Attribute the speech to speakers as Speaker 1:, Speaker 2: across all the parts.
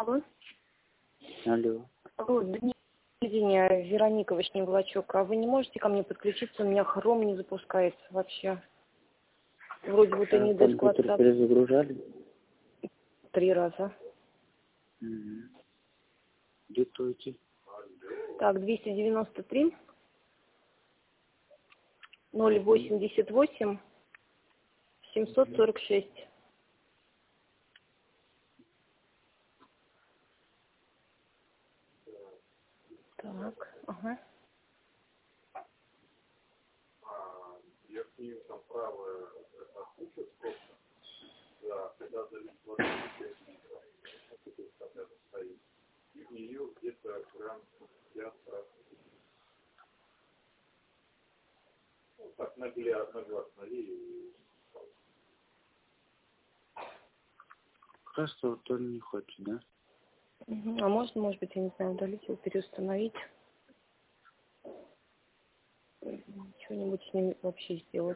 Speaker 1: Алло.
Speaker 2: Алло.
Speaker 1: Алло, добрый день, Вероника Вишневолочок. А вы не можете ко мне подключиться? У меня Chrome не запускается вообще. Вроде бы не до
Speaker 2: Компьютер перезагружали?
Speaker 1: 3 раза.
Speaker 2: Угу. Диктуйте.
Speaker 1: Так, 293 088 746. Так, ага.
Speaker 3: Верхнюю там правая отпустит просто, да, когда зависит от стоит. И в нее где-то грамм 50, ну так на глаз налей.
Speaker 2: Просто вот он не хочет, да?
Speaker 1: Угу. А можно, может быть, я не знаю, удалить его, переустановить? Что-нибудь с ним вообще сделать?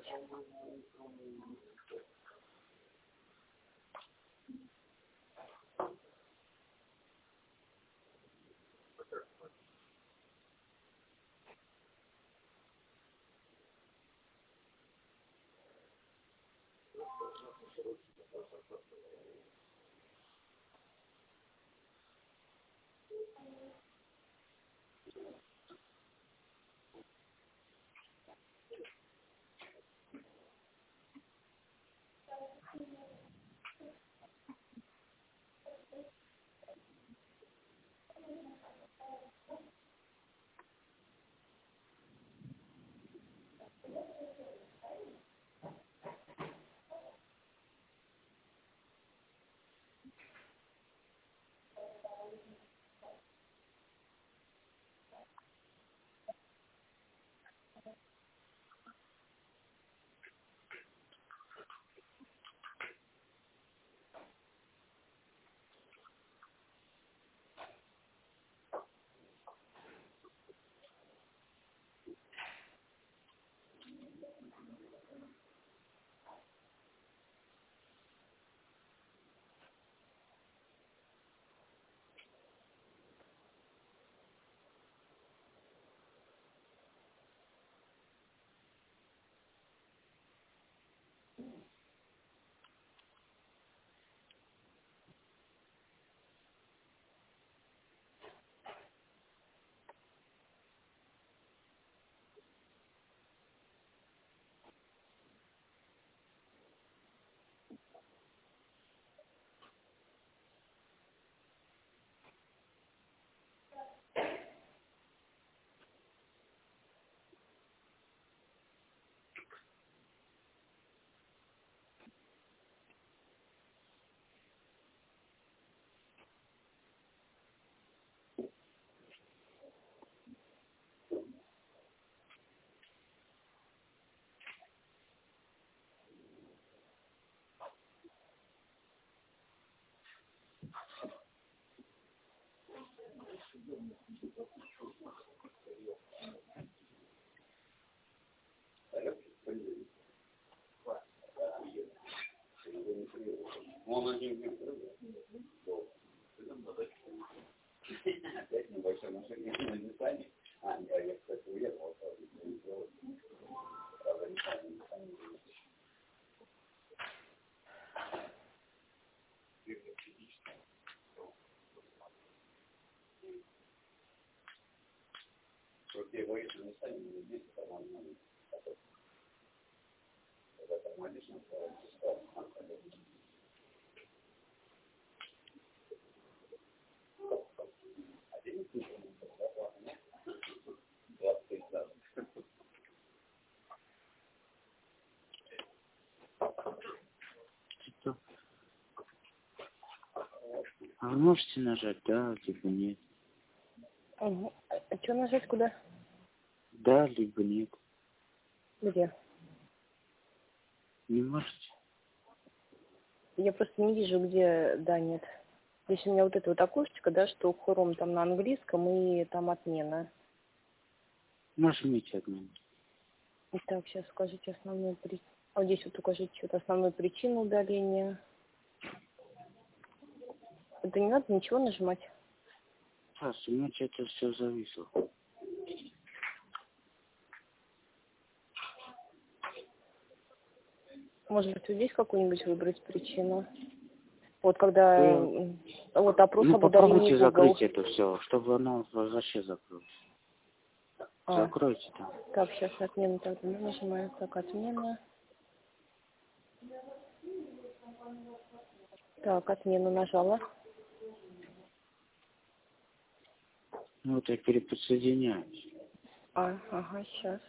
Speaker 4: Опять небольшой машине на Нисане. Я, кстати, уехал. Правда, Ниссан. Вот я говорю, что Ниссане не здесь, это нормально. Когда тормозишь, на втором часу, а ты не слышал, нет? 20 раз.
Speaker 2: Типа. А вы можете нажать, да, либо нет?
Speaker 1: Угу. А что нажать куда?
Speaker 2: Да, либо нет.
Speaker 1: Где?
Speaker 2: Не можете?
Speaker 1: Я просто не вижу, где да, нет. Здесь у меня вот это вот окошечко, да, что Chrome там на английском и там отмена.
Speaker 2: Нажмите одну.
Speaker 1: Итак, сейчас скажите основную причину. А вот здесь вот укажите что-то основную причину удаления. Это не надо ничего нажимать.
Speaker 2: Сейчас, у меня что-то все зависло.
Speaker 1: Может быть, здесь какую-нибудь выбрать причину? Вот когда вот опрос
Speaker 2: Ну,
Speaker 1: об удалении
Speaker 2: попробуйте
Speaker 1: Google.
Speaker 2: закрыть это все, чтобы оно вообще закрылось. Закройте там.
Speaker 1: Так, сейчас отмена тогда нажимаю. Так, отмена. Так, отмену нажала.
Speaker 2: Ну, вот я переподсоединяюсь.
Speaker 1: Ага, сейчас.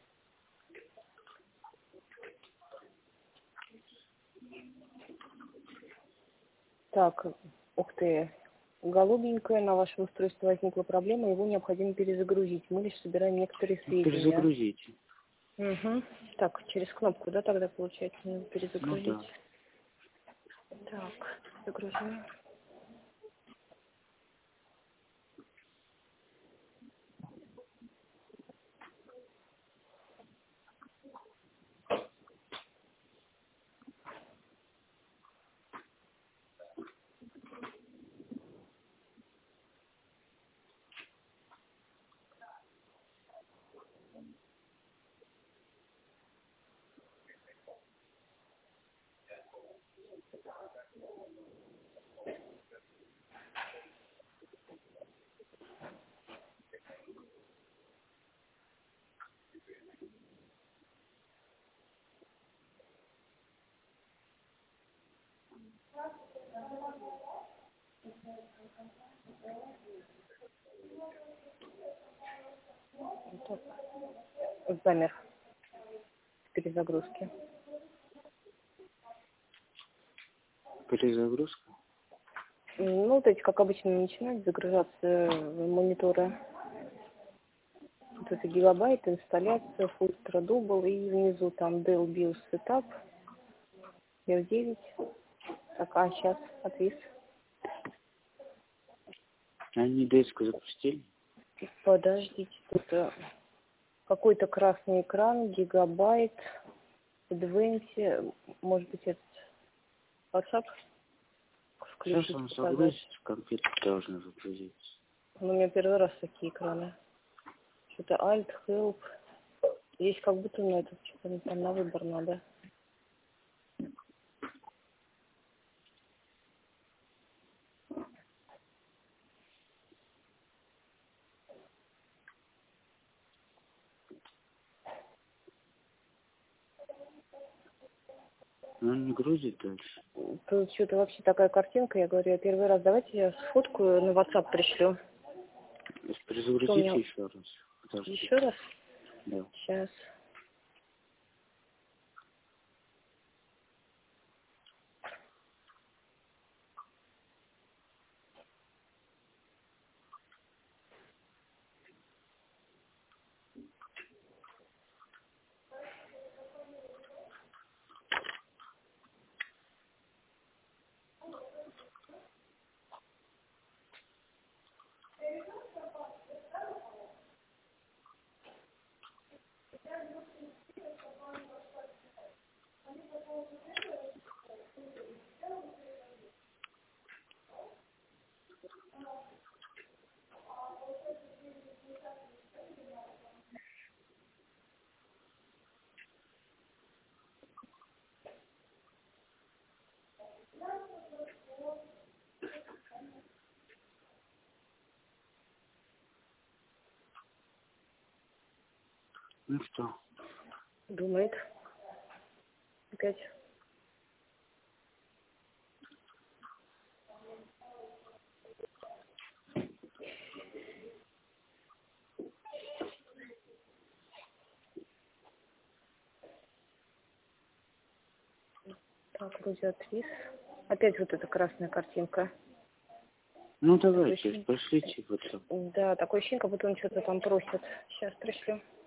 Speaker 1: Так, ух ты. Голубенькая, на вашем устройстве возникла проблема, его необходимо перезагрузить. Мы лишь собираем некоторые сведения.
Speaker 2: Перезагрузите.
Speaker 1: Угу. Так, через кнопку, да, тогда получается надо перезагрузить?
Speaker 2: Ну, да.
Speaker 1: Так, загружаем. Вот замер в перезагрузке.
Speaker 2: Перезагрузка.
Speaker 1: Ну, вот эти, как обычно, начинают загружаться мониторы. Вот это гигабайт, инсталляция, Ultra Double, и внизу там Dell BIOS Setup, F9. Так, сейчас отвис.
Speaker 2: Они диск запустили?
Speaker 1: Подождите, тут какой-то красный экран, гигабайт, Advance, может быть, этот WhatsApp включить.
Speaker 2: Сейчас он
Speaker 1: показать.
Speaker 2: загрузится, компьютер должен загрузиться.
Speaker 1: Ну, у меня первый раз такие экраны. Что-то Alt, Help. Здесь как будто на этот, что-то там на выбор надо.
Speaker 2: Но он не грузит дальше.
Speaker 1: Тут что-то вообще такая картинка, я говорю, я первый раз, давайте я сфоткаю, на WhatsApp пришлю.
Speaker 2: Перезагрузите
Speaker 1: меня...
Speaker 2: еще раз. Подождите.
Speaker 1: Еще раз?
Speaker 2: Да.
Speaker 1: Сейчас.
Speaker 2: Ну что?
Speaker 1: Думает. Опять. Так, вроде отвис. Опять вот эта красная картинка.
Speaker 2: Ну давайте, пошлите вот.
Speaker 1: Да, такое ощущение, как будто он что-то там просит. Сейчас пришлю.